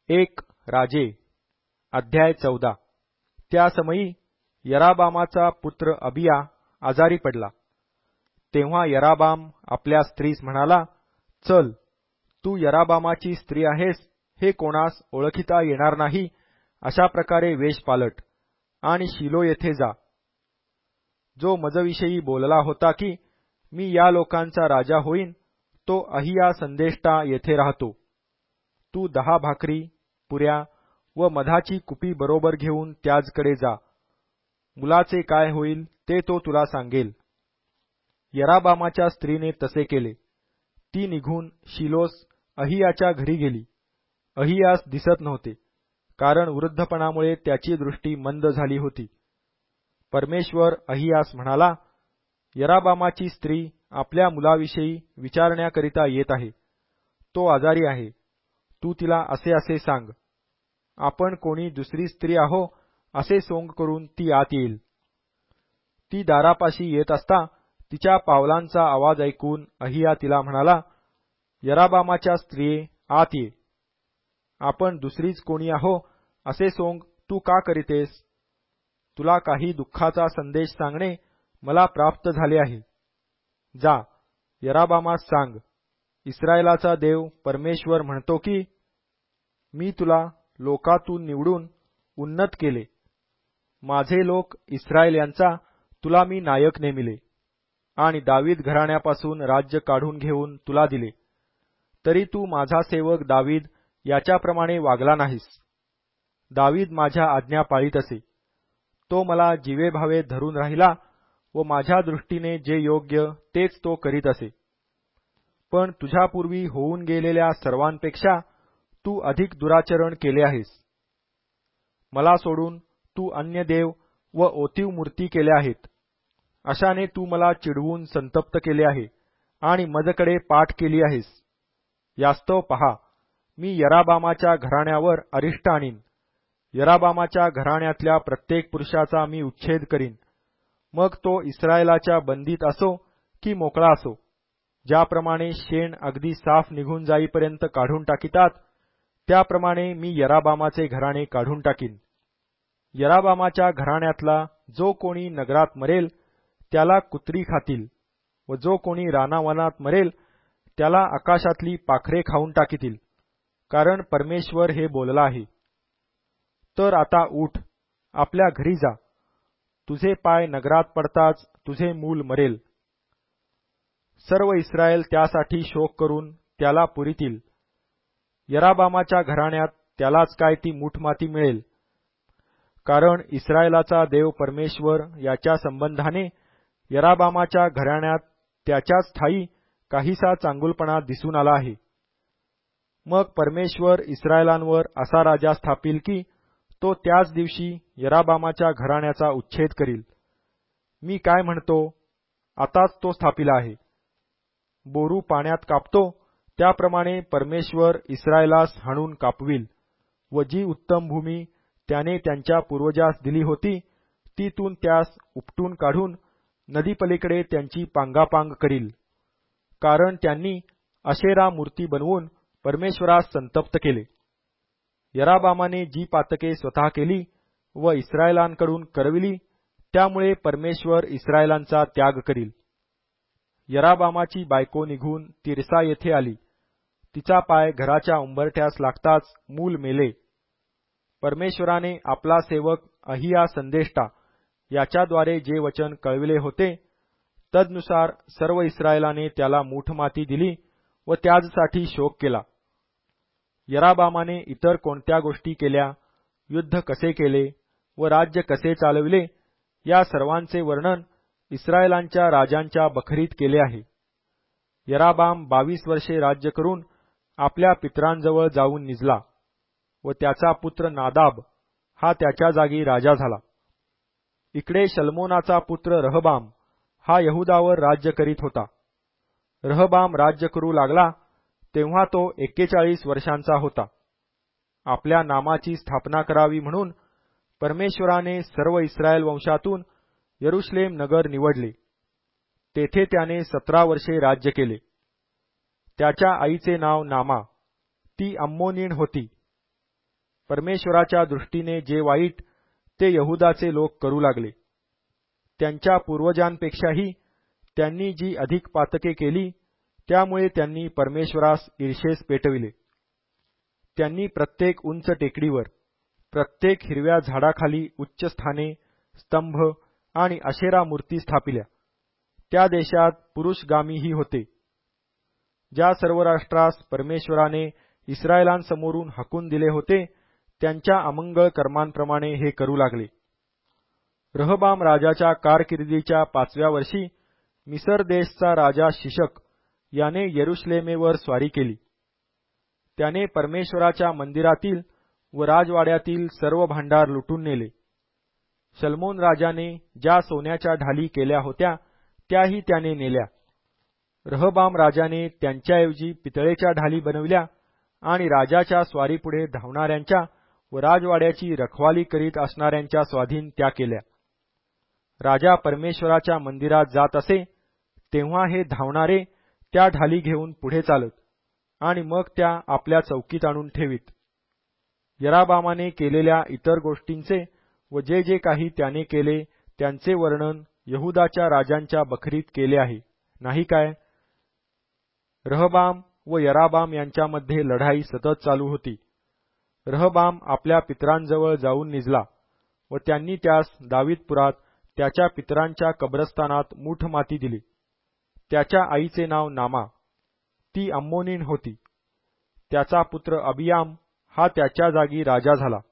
एक राजे अध्याय 14। त्या समयी यराबामाचा पुत्र अबिया आजारी पडला। तेव्हा यराबाम आपल्या स्त्रीस म्हणाला, चल, तू यराबामाची स्त्री आहेस हे कोणास ओळखिता येणार नाही अशा प्रकारे वेश पालट आणि शिलो येथे जा। जो मजविषयी बोलला होता की मी या लोकांचा राजा होईन, तो अहिया संदेष्टा येथे राहतो। तू 10 भाकरी, पुऱ्या व मधाची कुपी बरोबर घेऊन त्याजकडे जा। मुलाचे काय होईल ते तो तुला सांगेल। यराबामाच्या स्त्रीने तसे केले। ती निघून शिलोस अहियाच्या घरी गेली। अहियास दिसत नव्हते, कारण वृद्धपणामुळे त्याची दृष्टी मंद झाली होती। परमेश्वर अहियास म्हणाला, यराबामाची स्त्री आपल्या मुलाविषयी विचारण्याकरिता येत आहे। तो आजारी आहे। तू तिला असे असे सांग, आपण कोणी दुसरी स्त्री आहो असे सोंग करून ती आत येईल। ती दारापाशी येत असता तिच्या पावलांचा आवाज ऐकून अहिया तिला म्हणाला, यराबामाच्या स्त्रिये, आत ये। आपण दुसरीच कोणी आहो असे सोंग तू का करीतेस? तुला काही दुःखाचा संदेश सांगणे मला प्राप्त झाले आहे। जा, यराबामास सांग, इस्रायलाचा देव परमेश्वर म्हणतो की मी तुला लोकातून निवडून उन्नत केले। माझे लोक इस्रायल यांचा तुला मी नायक नेमिले आणि दावीद घराण्यापासून राज्य काढून घेऊन तुला दिले। तरी तू माझा सेवक दावीद याच्याप्रमाणे वागला नाहीस। दावीद माझ्या आज्ञा पाळीत असे। तो मला जीवेभावे धरून राहिला व माझ्या दृष्टीने जे योग्य तेच तो करीत असे। पण तुझ्यापूर्वी होऊन गेलेल्या सर्वांपेक्षा तू अधिक दुराचरण केले आहेस। मला सोडून तू अन्य देव व ओतीव मूर्ती केल्या आहेत। अशाने तू मला चिडवून संतप्त केले आहे आणि मजकडे पाठ केली आहेस। यास्तव पहा, मी यराबामाच्या घराण्यावर अरिष्ट आणीन। यराबामाच्या घराण्यातल्या प्रत्येक पुरुषाचा मी उच्छेद करीन, मग तो इस्रायलाच्या बंदीत असो की मोकळा असो। ज्याप्रमाणे शेण अगदी साफ निघून जाईपर्यंत काढून टाकितात, त्याप्रमाणे मी यराबामाचे घराणे काढून टाकीन। यराबामाच्या घराण्यातला जो कोणी नगरात मरेल त्याला कुत्री खातील, व जो कोणी रानावनात मरेल त्याला आकाशातली पाखरे खाऊन टाकीतील, कारण परमेश्वर हे बोलला आहे। तर आता उठ, आपल्या घरी जा। तुझे पाय नगरात पडताच तुझे मूल मरेल। सर्व इस्रायल त्यासाठी शोक करून त्याला पुरितील। यराबामाच्या घराण्यात त्यालाच काय ती मूठमाती मिळेल, कारण इस्रायलाचा देव परमेश्वर याच्या संबंधाने यराबामाच्या घराण्यात त्याच्याच ठायी काहीसा चांगुलपणा दिसून आला आहे। मग परमेश्वर इस्रायलांवर असा राजा स्थापील की तो त्याच दिवशी यराबामाच्या घराण्याचा उच्छेद करील। मी काय म्हणतो, आताच तो स्थापिला आहे। बोरू पाण्यात कापतो त्याप्रमाणे परमेश्वर इस्रायलास हाणून कापविल व जी उत्तम भूमी त्याने त्यांच्या पूर्वजास दिली होती तीतून त्यास उपटून काढून नदीपलीकडे त्यांची पांगापांग करील, कारण त्यांनी अशेरा मूर्ती बनवून परमेश्वरास संतप्त केले। यराबामाने जी पातके स्वतः केली व इस्रायलांकडून करविली, त्यामुळे परमेश्वर इस्रायलांचा त्याग करील। यराबामाची बायको निघून तिरसा येथे आली। तिचा पाय घराच्या उंबरठ्यास लागताच मूल मेले। परमेश्वराने आपला सेवक अहिया संदेष्टा याच्याद्वारे जे वचन कळविले होते, तदनुसार सर्व इस्रायलाने त्याला मूठमाती दिली व त्याचसाठी शोक केला। यराबामाने इतर कोणत्या गोष्टी केल्या, युद्ध कसे केले व राज्य कसे चालविले, या सर्वांचे वर्णन इस्रायलांच्या राजांच्या बखरीत केले आहे। यराबाम 22 वर्षे राज्य करून आपल्या पितरांजवळ जाऊन निजला व त्याचा पुत्र नादाब हा त्याच्या जागी राजा झाला। इकडे शल्मोनाचा पुत्र रहबाम हा यहुदावर राज्य करीत होता। रहबाम राज्य करू लागला तेव्हा तो 41 वर्षांचा होता। आपल्या नामाची स्थापना करावी म्हणून परमेश्वराने सर्व इस्रायल वंशातून यरुशलेम नगर निवडले। तेथे त्याने 17 वर्षे राज्य केले। त्याच्या आईचे नाव नामा, ती अम्मोनीण होती। परमेश्वराच्या दृष्टीने जे वाईट ते यहुदाचे लोक करू लागले. त्यांच्या पूर्वजांपेक्षाही त्यांनी जी अधिक पातके केली, त्यामुळे त्यांनी परमेश्वरास ईर्षेस पेटविले. त्यांनी प्रत्येक उंच टेकडीवर, प्रत्येक हिरव्या झाडाखाली उच्च स्थाने, स्तंभ आणि अशेरा मूर्ती स्थापिल्या. त्या देशात पुरुषगामीही होते. ज्या सर्व राष्ट्रास परमेश्वराने इस्रायलांसमोरून हाकून दिले होते, त्यांच्या अमंगळ कर्मांप्रमाणे हे करू लागले. रहबाम राजाच्या कारकिर्दीच्या 5व्या वर्षी मिसर देशचा राजा शिशक याने येरुशलेमेवर स्वारी केली. त्याने परमेश्वराच्या मंदिरातील व राजवाड्यातील सर्व भांडार लुटून नेले. शल्मोन राजाने ज्या सोन्याच्या ढाली केल्या होत्या त्याही त्याने नेल्या. रहबाम राजाने त्यांच्याऐवजी पितळेच्या ढाली बनविल्या आणि राजाच्या स्वारीपुढे धावणाऱ्यांच्या व राजवाड्याची रखवाली करीत असणाऱ्यांच्या स्वाधीन त्या केल्या. राजा परमेश्वराच्या मंदिरात जात असे, तेव्हा हे धावणारे त्या ढाली घेऊन पुढे चालत आणि मग त्या आपल्या चौकीत आणून ठेवीत. यराबामाने केलेल्या इतर गोष्टींचे व जे जे काही त्याने केले त्यांचे वर्णन यहुदाच्या राजांच्या बखरीत केले आहे, नाही काय? रहबाम व यराबाम यांच्यामध्ये लढाई सतत चालू होती. रहबाम आपल्या पितरांजवळ जाऊन निजला व त्यांनी त्यास दावीदपुरात त्याच्या पितरांच्या कब्रस्तानात मूठ माती दिली. त्याच्या आईचे नाव नामा, ती अम्मोनीन होती. त्याचा पुत्र अबियाम हा त्याच्या जागी राजा झाला.